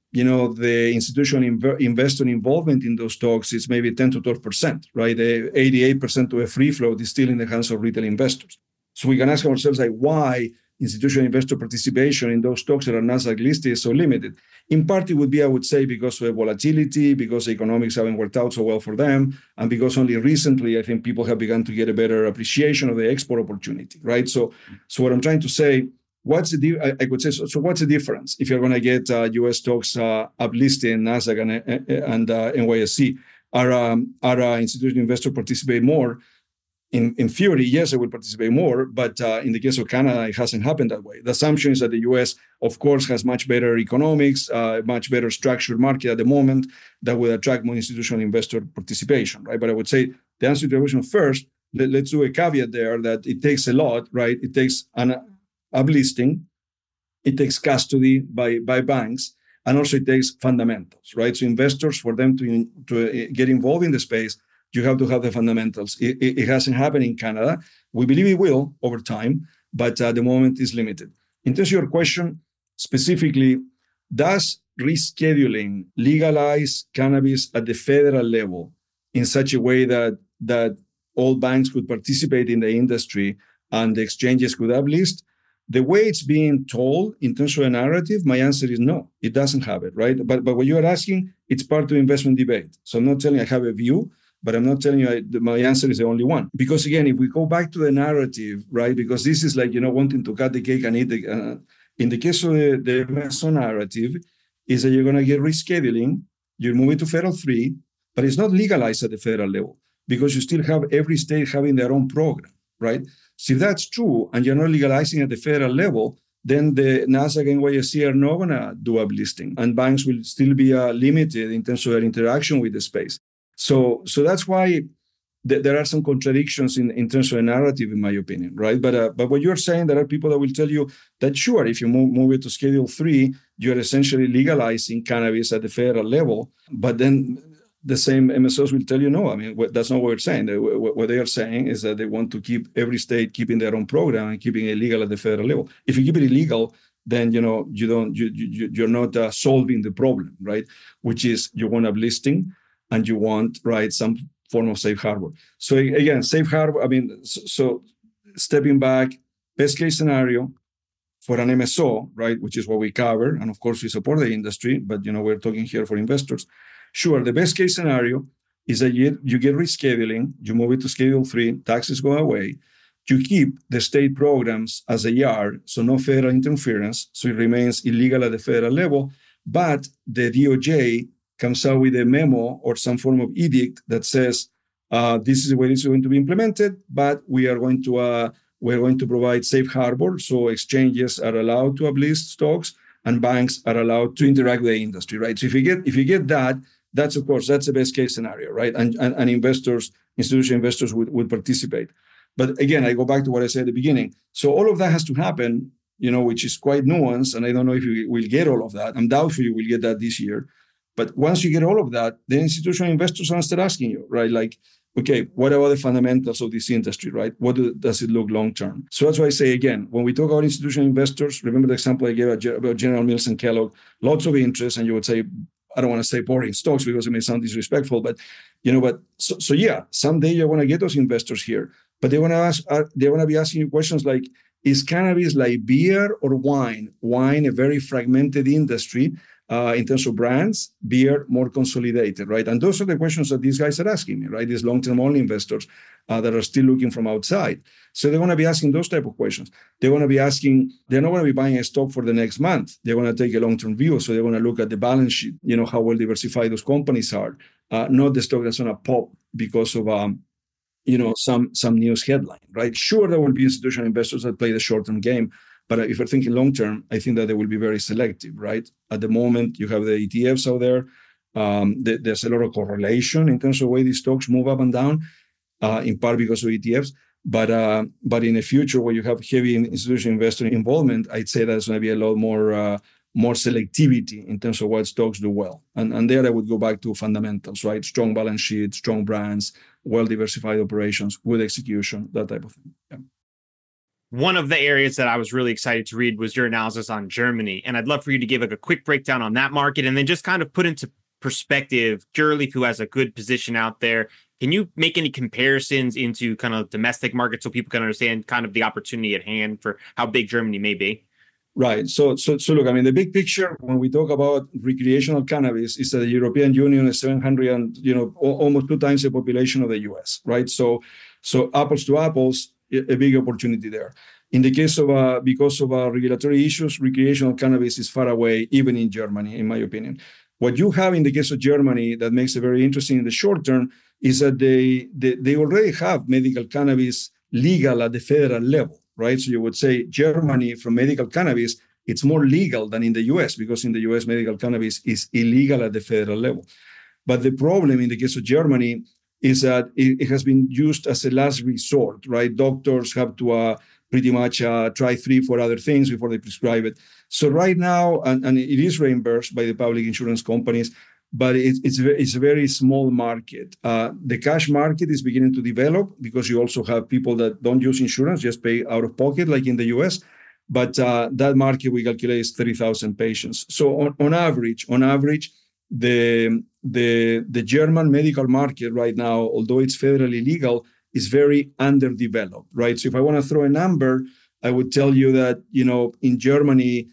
the institutional investor involvement in those stocks is maybe 10 to 12%, right? The 88% of a free float is still in the hands of retail investors. So we can ask ourselves, like, why institutional investor participation in those stocks that are NASDAQ listed is so limited? In part, it would be, I would say, because of the volatility, because the economics haven't worked out so well for them, and because only recently, I think people have begun to get a better appreciation of the export opportunity, right? So what I'm trying to say, what's the difference if you're going to get U.S. stocks uplisted in NASDAQ and NYSE? Are institutional investors participate more? In theory, yes, I will participate more, but in the case of Canada, it hasn't happened that way. The assumption is that the U.S., of course, has much better economics, much better structured market at the moment that will attract more institutional investor participation, right? But I would say the answer to the question first, let's do a caveat there that it takes a lot, right? It takes an uplisting, it takes custody by banks, and also it takes fundamentals, right? So investors, for them to get involved in the space, you have to have the fundamentals. It hasn't happened in Canada. We believe it will over time, but at the moment is limited. In terms of your question, specifically, does rescheduling legalize cannabis at the federal level in such a way that all banks could participate in the industry and the exchanges could uplist? The way it's being told in terms of a narrative, my answer is no, it doesn't have it, right? But what you are asking, it's part of the investment debate. So I'm not telling you I have a view, but I'm not telling you my answer is the only one. Because again, if we go back to the narrative, right, because this is like, wanting to cut the cake and eat the, in the case of the MSO narrative, is that you're going to get rescheduling, you move it to Federal 3, but it's not legalized at the federal level because you still have every state having their own program, right? So if that's true and you're not legalizing at the federal level, then the NASDAQ and NYSE are not going to do uplisting, and banks will still be limited in terms of their interaction with the space. So that's why there are some contradictions in terms of the narrative, in my opinion, right? But what you're saying, there are people that will tell you that, sure, if you move it to Schedule 3, you're essentially legalizing cannabis at the federal level, but then the same MSOs will tell you, no, I mean, that's not what we're saying. What they are saying is that they want to keep every state keeping their own program and keeping it legal at the federal level. If you keep it illegal, then you're not solving the problem, right? Which is you want uplisting and you want, right, some form of safe harbor. So again, safe harbor, I mean, so stepping back, best case scenario for an MSO, right, which is what we cover, and of course we support the industry, but we're talking here for investors. Sure, the best case scenario is that you get rescheduling, you move it to Schedule 3, taxes go away, you keep the state programs as they are, so no federal interference, so it remains illegal at the federal level, but the DOJ comes out with a memo or some form of edict that says, this is the way this is going to be implemented, but we're going to provide safe harbor, so exchanges are allowed to uplist stocks and banks are allowed to interact with the industry, right? So if you get that, that's the best case scenario, right? And investors, institutional investors would participate. But again, I go back to what I said at the beginning. So all of that has to happen, which is quite nuanced, and I don't know if we will get all of that. I'm doubtful you will get that this year. But once you get all of that, then institutional investors are start asking you, right? Like, okay, what about the fundamentals of this industry, right? What does it look long term? So that's why I say, again, when we talk about institutional investors, remember the example I gave about General Mills and Kellogg, lots of interest, and you would say, I don't want to say boring stocks because it may sound disrespectful, but, so yeah, someday you're going to get those investors here. But they're going to be asking you questions like, is cannabis like beer or wine? Wine, a very fragmented industry in terms of brands, beer, more consolidated, right? And those are the questions that these guys are asking me, right? These long-term only investors that are still looking from outside. So they're going to be asking those type of questions. They're going to be asking, they're not going to be buying a stock for the next month. They're going to take a long-term view. So they're going to look at the balance sheet, how well diversified those companies are, not the stock that's going to pop because of some news headline, right? Sure, there will be institutional investors that play the short-term game, but if we're thinking long-term, I think that they will be very selective, right? At the moment, you have the ETFs out there. There's a lot of correlation in terms of the way these stocks move up and down, in part because of ETFs. But in the future, where you have heavy institutional investor involvement, I'd say there's going to be a lot more selectivity in terms of what stocks do well. And there I would go back to fundamentals, right? Strong balance sheet, strong brands, well-diversified operations, good execution, that type of thing. Yeah. One of the areas that I was really excited to read was your analysis on Germany. And I'd love for you to give a quick breakdown on that market and then just kind of put into perspective Curaleaf, who has a good position out there. Can you make any comparisons into kind of domestic markets so people can understand kind of the opportunity at hand for how big Germany may be? Right. So look, I mean, the big picture when we talk about recreational cannabis is that the European Union is 700 and, almost 2 times the population of the US, right? So apples to apples, a big opportunity there. In the case of, because of regulatory issues, recreational cannabis is far away, even in Germany, in my opinion. What you have in the case of Germany that makes it very interesting in the short term is that they already have medical cannabis legal at the federal level, right? So you would say Germany, from medical cannabis, it's more legal than in the US, because in the US, medical cannabis is illegal at the federal level. But the problem in the case of Germany is that it has been used as a last resort, right? Doctors have to pretty much try 3-4 other things before they prescribe it. So right now, and it is reimbursed by the public insurance companies, but it's a very small market. The cash market is beginning to develop because you also have people that don't use insurance, just pay out of pocket, like in the US. But that market we calculate is 30,000 patients. So on average, the German medical market right now, although it's federally legal, is very underdeveloped, right? So if I want to throw a number, I would tell you that, in Germany,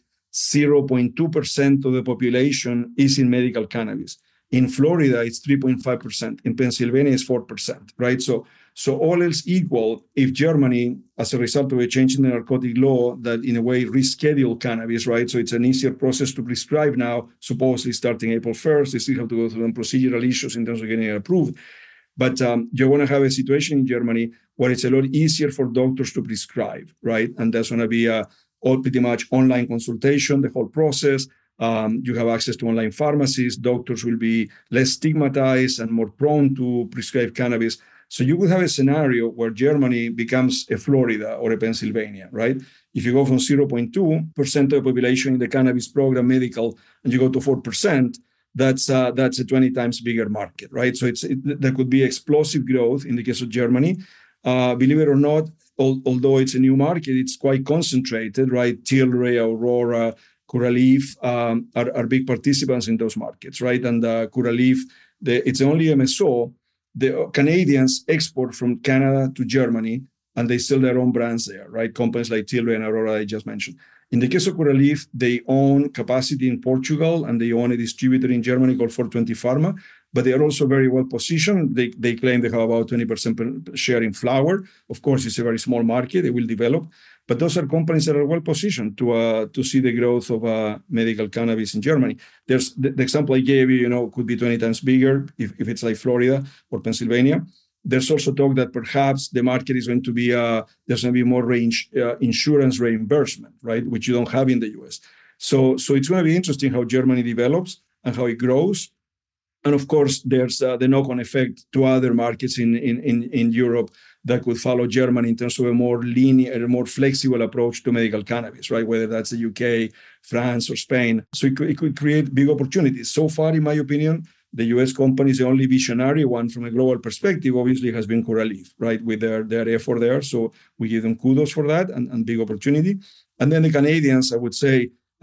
0.2% of the population is in medical cannabis. In Florida, it's 3.5%. In Pennsylvania, it's 4%, right? So all else equal, if Germany, as a result of a change in the narcotic law that in a way rescheduled cannabis, right? So it's an easier process to prescribe now, supposedly starting April 1st. They still have to go through some procedural issues in terms of getting it approved. But you're going to have a situation in Germany where it's a lot easier for doctors to prescribe, right? And that's going to be all pretty much online consultation, the whole process. You have access to online pharmacies. Doctors will be less stigmatized and more prone to prescribe cannabis. So you could have a scenario where Germany becomes a Florida or a Pennsylvania, right? If you go from 0.2% of the population in the cannabis program medical, and you go to 4%, that's a 20 times bigger market, right? So there could be explosive growth in the case of Germany. Believe it or not, although it's a new market, it's quite concentrated, right? Tilray, Aurora, Curaleaf are big participants in those markets, right? And Curaleaf, it's only MSO. The Canadians export from Canada to Germany, and they sell their own brands there, right? Companies like Tilray and Aurora I just mentioned. In the case of Curaleaf, they own capacity in Portugal, and they own a distributor in Germany called 420 Pharma, but they are also very well positioned. They claim they have about 20% share in flower. Of course, it's a very small market. They will develop. But those are companies that are well positioned to see the growth of medical cannabis in Germany. There's the example I gave you, could be 20 times bigger if it's like Florida or Pennsylvania. There's also talk that perhaps the market is going to be, there's going to be more insurance reimbursement, right, which you don't have in the US. So it's going to be interesting how Germany develops and how it grows. And of course, there's the knock-on effect to other markets in Europe that could follow Germany in terms of a more linear, more flexible approach to medical cannabis, right? Whether that's the UK, France, or Spain. So it could create big opportunities. So far, in my opinion, the US company is the only visionary one from a global perspective, obviously, has been Curaleaf, right? With their effort there. So we give them kudos for that and big opportunity. And then the Canadians, I would say,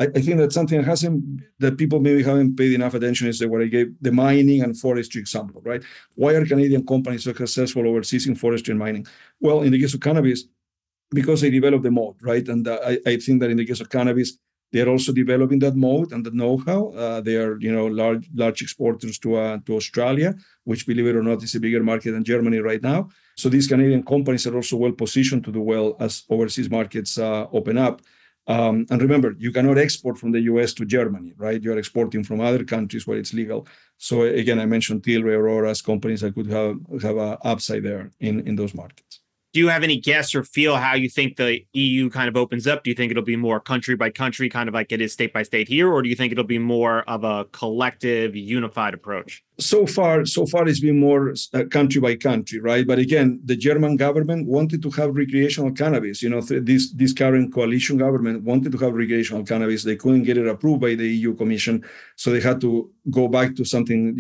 I think that something that people maybe haven't paid enough attention is what I gave the mining and forestry example, right? Why are Canadian companies so successful overseas in forestry and mining? Well, in the case of cannabis, because they developed the mode, right? And I think that in the case of cannabis, they are also developing that mode and the know-how. They are, large exporters to Australia, which, believe it or not, is a bigger market than Germany right now. So these Canadian companies are also well positioned to do well as overseas markets open up. And remember, you cannot export from the US to Germany, right? You are exporting from other countries where it's legal. So again, I mentioned Tilray, Aurora as companies that could have an upside there in those markets. Do you have any guess or feel how you think the EU kind of opens up? Do you think it'll be more country by country, kind of like it is state by state here? Or do you think it'll be more of a collective, unified approach? So far, it's been more country by country, right? But again, the German government wanted to have recreational cannabis. This current coalition government wanted to have recreational cannabis. They couldn't get it approved by the EU Commission. So they had to go back to something,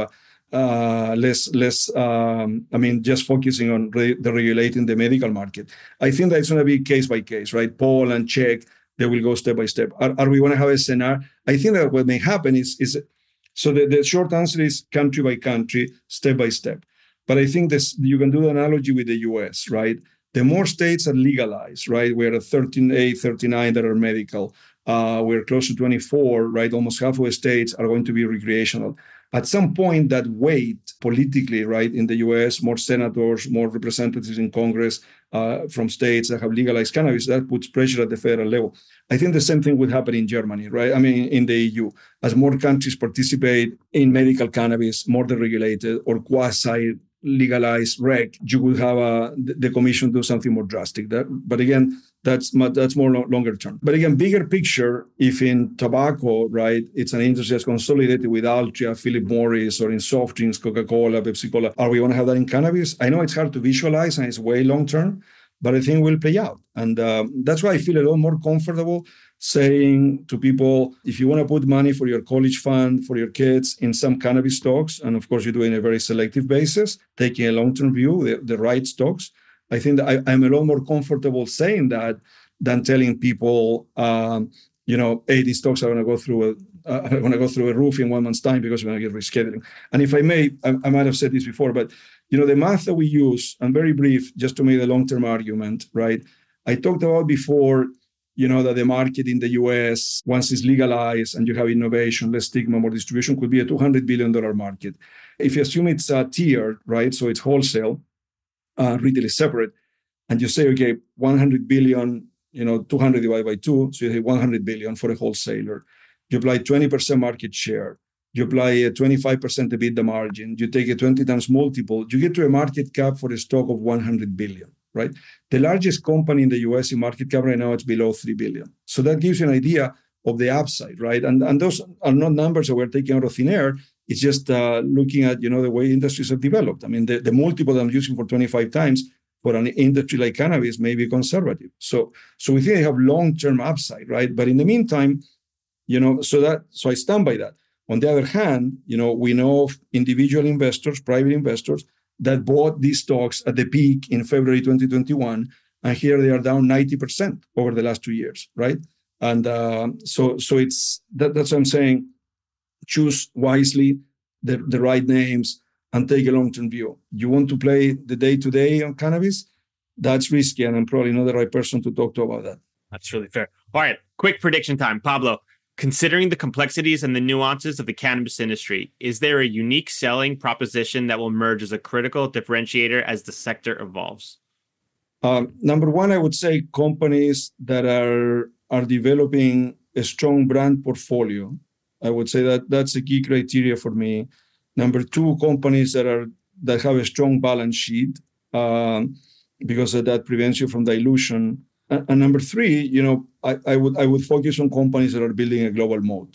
less just focusing on the regulating the medical market. I think that's going to be case by case, right? Poland, Czech, they will go step by step. Are we going to have a scenario? I think that what may happen is so the short answer is country by country, step by step. But I think you can do the analogy with the US, right? The more states are legalized, right? We're at 13, 39 that are medical. We're close to 24, right? Almost half of the states are going to be recreational. At some point, that weight politically, right, in the US, more senators, more representatives in Congress from states that have legalized cannabis, that puts pressure at the federal level. I think the same thing would happen in Germany, right? I mean, in the EU, as more countries participate in medical cannabis, more deregulated or quasi-legalized rec, you would have the commission do something more drastic. But again, that's more longer term. But again, bigger picture, if in tobacco, right, it's an industry that's consolidated with Altria, Philip Morris, or in soft drinks, Coca-Cola, Pepsi-Cola, are we going to have that in cannabis? I know it's hard to visualize and it's way long term, but I think it will play out. And that's why I feel a lot more comfortable saying to people, if you want to put money for your college fund, for your kids in some cannabis stocks, and of course you do it in a very selective basis, taking a long-term view, the right stocks, I think that I'm a lot more comfortable saying that than telling people, hey, these stocks are going to go through a roof in 1 month's time because we're going to get rescheduling. And if I may, I might have said this before, but the math that we use, and very brief, just to make the long-term argument, right? I talked about before, that the market in the US, once it's legalized and you have innovation, less stigma, more distribution, could be a $200 billion market. If you assume it's tiered, right? So it's wholesale. Retail is separate, and you say, okay, 100 billion, 200 divided by 2, so you say 100 billion for a wholesaler. You apply 20% market share. You apply a 25% EBITDA margin. You take a 20 times multiple. You get to a market cap for a stock of 100 billion, right? The largest company in the US in market cap right now, it's below 3 billion. So that gives you an idea of the upside, right? And those are not numbers that we're taking out of thin air. It's just looking at, the way industries have developed. I mean, the multiple that I'm using for 25 times for an industry like cannabis may be conservative. So we think they have long-term upside, right? But in the meantime, so I stand by that. On the other hand, we know of individual investors, private investors, that bought these stocks at the peak in February 2021, and here they are down 90% over the last 2 years, right? And so it's that's what I'm saying. Choose wisely the right names and take a long-term view. You want to play the day-to-day on cannabis? That's risky, and I'm probably not the right person to talk to about that. That's really fair. All right, quick prediction time. Pablo, considering the complexities and the nuances of the cannabis industry, is there a unique selling proposition that will emerge as a critical differentiator as the sector evolves? Number one, I would say companies that are developing a strong brand portfolio. I would say that that's a key criteria for me. Number two, companies that have a strong balance sheet, because that prevents you from dilution. And number three, I would focus on companies that are building a global moat,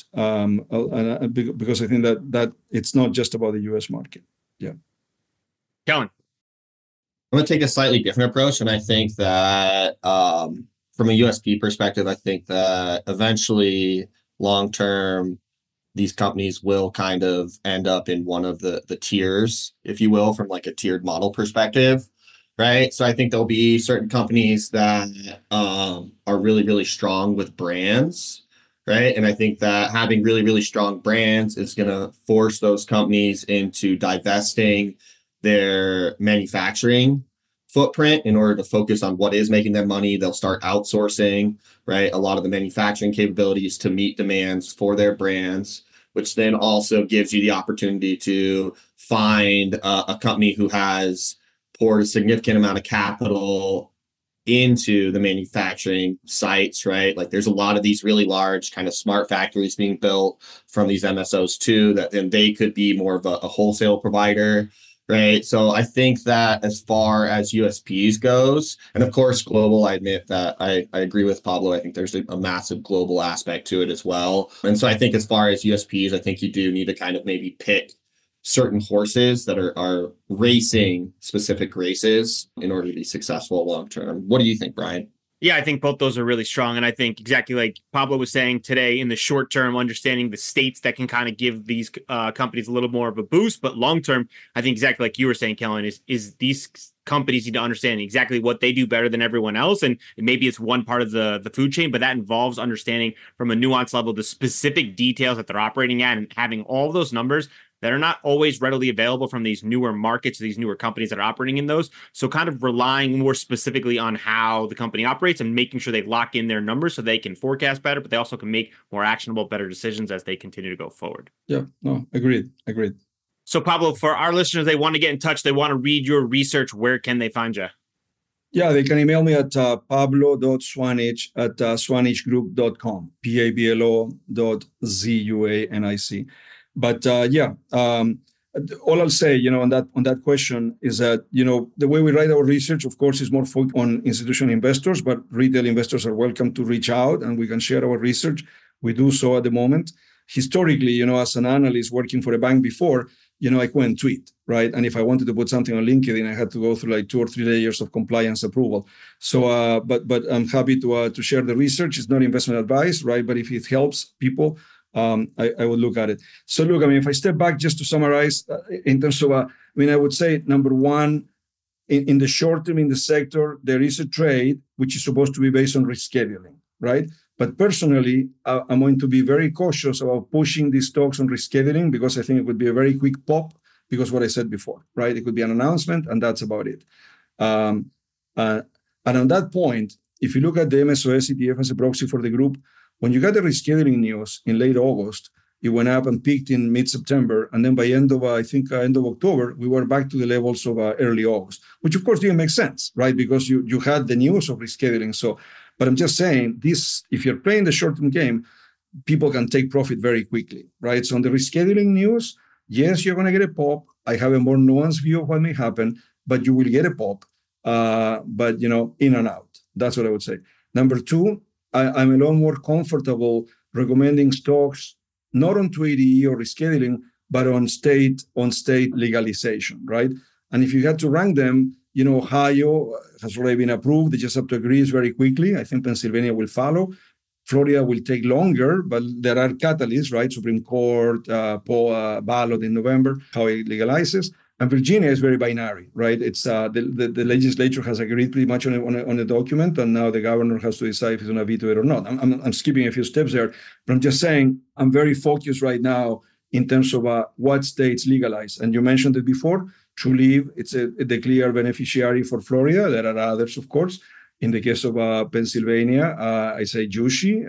because I think that it's not just about the U.S. market. Yeah. Kellen. I'm going to take a slightly different approach, and I think that from a USP perspective, I think that eventually, long term, these companies will kind of end up in one of the tiers, if you will, from like a tiered model perspective, right? So I think there'll be certain companies that are really, really strong with brands, right? And I think that having really, really strong brands is going to force those companies into divesting their manufacturing footprint in order to focus on what is making them money. They'll start outsourcing, right, a lot of the manufacturing capabilities to meet demands for their brands, which then also gives you the opportunity to find a company who has poured a significant amount of capital into the manufacturing sites, right? Like there's a lot of these really large kind of smart factories being built from these MSOs too, that then they could be more of a wholesale provider, right? So I think that as far as USPs goes, and of course global, I admit that I agree with Pablo. I think there's a massive global aspect to it as well. And so I think as far as USPs, I think you do need to kind of maybe pick certain horses that are racing specific races in order to be successful long term. What do you think, Brian? Yeah, I think both those are really strong. And I think exactly like Pablo was saying today, in the short term, understanding the states that can kind of give these companies a little more of a boost. But long term, I think exactly like you were saying, Kellen, is these companies need to understand exactly what they do better than everyone else. And maybe it's one part of the food chain, but that involves understanding from a nuance level the specific details that they're operating at and having all those numbers that are not always readily available from these newer markets, these newer companies that are operating in those. So kind of relying more specifically on how the company operates and making sure they lock in their numbers so they can forecast better, but they also can make more actionable, better decisions as they continue to go forward. Yeah, no, agreed. So Pablo, for our listeners, they want to get in touch, they want to read your research, where can they find you? Yeah, they can email me at pablo.swanich@swanichgroup.com, pablo.zuanic. But all I'll say, on that question is that, the way we write our research, of course, is more focused on institutional investors, but retail investors are welcome to reach out and we can share our research. We do so at the moment. Historically, as an analyst working for a bank before, I couldn't tweet, right? And if I wanted to put something on LinkedIn, I had to go through like 2 or 3 layers of compliance approval. So, but I'm happy to share the research. It's not investment advice, right? But if it helps people, I would look at it. So look, if I step back just to summarize in terms of, I would say number one, in the short term in the sector, there is a trade which is supposed to be based on rescheduling, right? But personally, I'm going to be very cautious about pushing these stocks on rescheduling because I think it would be a very quick pop because what I said before, right? It could be an announcement and that's about it. And on that point, if you look at the MSOS ETF as a proxy for the group, when you got the rescheduling news in late August, it went up and peaked in mid-September. And then by end of October, we were back to the levels of early August, which of course didn't make sense, right? Because you had the news of rescheduling. So, but I'm just saying this, if you're playing the short-term game, people can take profit very quickly, right? So on the rescheduling news, yes, you're going to get a pop. I have a more nuanced view of what may happen, but you will get a pop, but in and out. That's what I would say. Number two, I'm a lot more comfortable recommending stocks not on 280E or rescheduling, but on state legalization, right? And if you had to rank them, Ohio has already been approved. They just have to agree very quickly. I think Pennsylvania will follow. Florida will take longer, but there are catalysts, right? Supreme Court, ballot in November, how it legalizes. And Virginia is very binary, right? It's the legislature has agreed pretty much on a document, and now the governor has to decide if he's going to veto it or not. I'm skipping a few steps there, but I'm just saying I'm very focused right now in terms of what states legalize. And you mentioned it before. Trulieve, it's the clear beneficiary for Florida. There are others, of course. In the case of Pennsylvania, I say Jushi.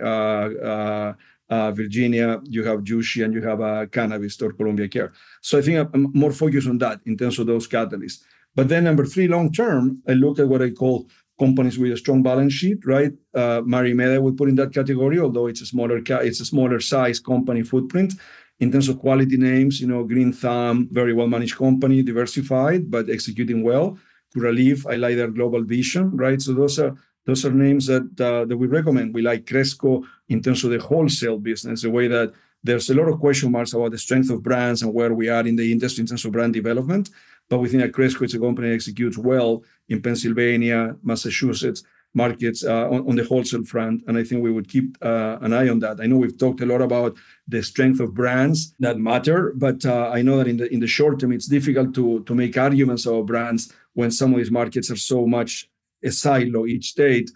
Virginia, you have Jushi and you have Cannabis or Columbia Care. So I think I'm more focused on that in terms of those catalysts. But then number three, long term, I look at what I call companies with a strong balance sheet, right? Marimeda I would put in that category, although it's a smaller size company footprint. In terms of quality names, Green Thumb, very well managed company, diversified but executing well. Curaleaf, I like their global vision, right? So those are names that we recommend. We like Cresco in terms of the wholesale business, the way that there's a lot of question marks about the strength of brands and where we are in the industry in terms of brand development. But we think that Cresco is a company that executes well in Pennsylvania, Massachusetts markets on the wholesale front. And I think we would keep an eye on that. I know we've talked a lot about the strength of brands that matter, but I know that in the short term, it's difficult to make arguments about brands when some of these markets are so much a silo each state.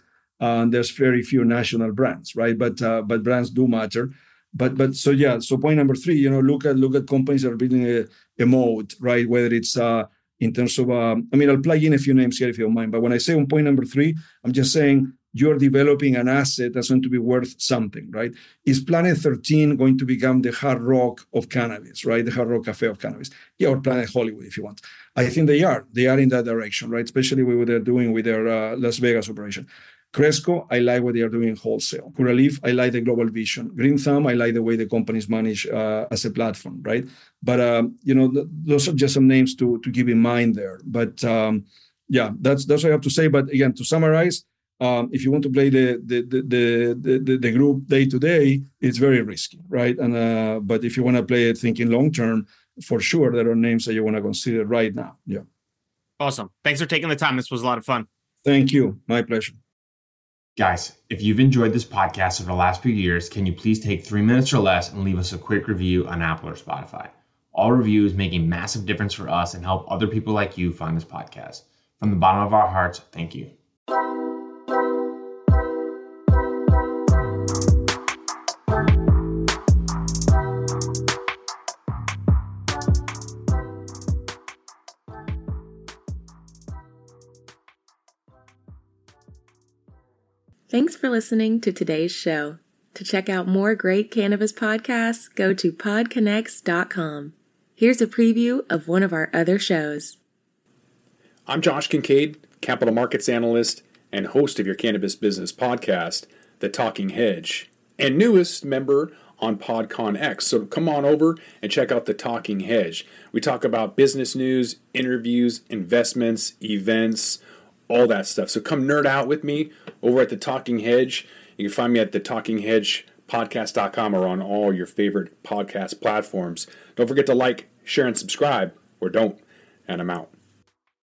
and there's very few national brands, right? But brands do matter. So point number 3, look at companies that are building a moat, right? Whether it's in terms of, I'll plug in a few names here if you don't mind. But when I say on point number 3, I'm just saying you're developing an asset that's going to be worth something, right? Is Planet 13 going to become the Hard Rock of cannabis, right? The Hard Rock Cafe of cannabis, or Planet Hollywood, if you want. I think they are in that direction, right? Especially with what they're doing with their Las Vegas operation. Cresco, I like what they are doing in wholesale. Curaleaf, I like the global vision. Green Thumb, I like the way the companies manage as a platform, right? But those are just some names to keep in mind there. But that's what I have to say. But again, to summarize, if you want to play the group day to day, it's very risky, right? And but if you want to play it thinking long term, for sure there are names that you want to consider right now. Yeah. Awesome. Thanks for taking the time. This was a lot of fun. Thank you. My pleasure. Guys, if you've enjoyed this podcast over the last few years, can you please take 3 minutes or less and leave us a quick review on Apple or Spotify? All reviews make a massive difference for us and help other people like you find this podcast. From the bottom of our hearts, thank you. Thanks for listening to today's show. To check out more great cannabis podcasts, go to podconnects.com. Here's a preview of one of our other shows. I'm Josh Kincaid, capital markets analyst and host of your cannabis business podcast, The Talking Hedge, and newest member on PodConX. So come on over and check out The Talking Hedge. We talk about business news, interviews, investments, events, all that stuff. So come nerd out with me over at The Talking Hedge. You can find me at thetalkinghedgepodcast.com or on all your favorite podcast platforms. Don't forget to like, share, and subscribe, or don't. And I'm out.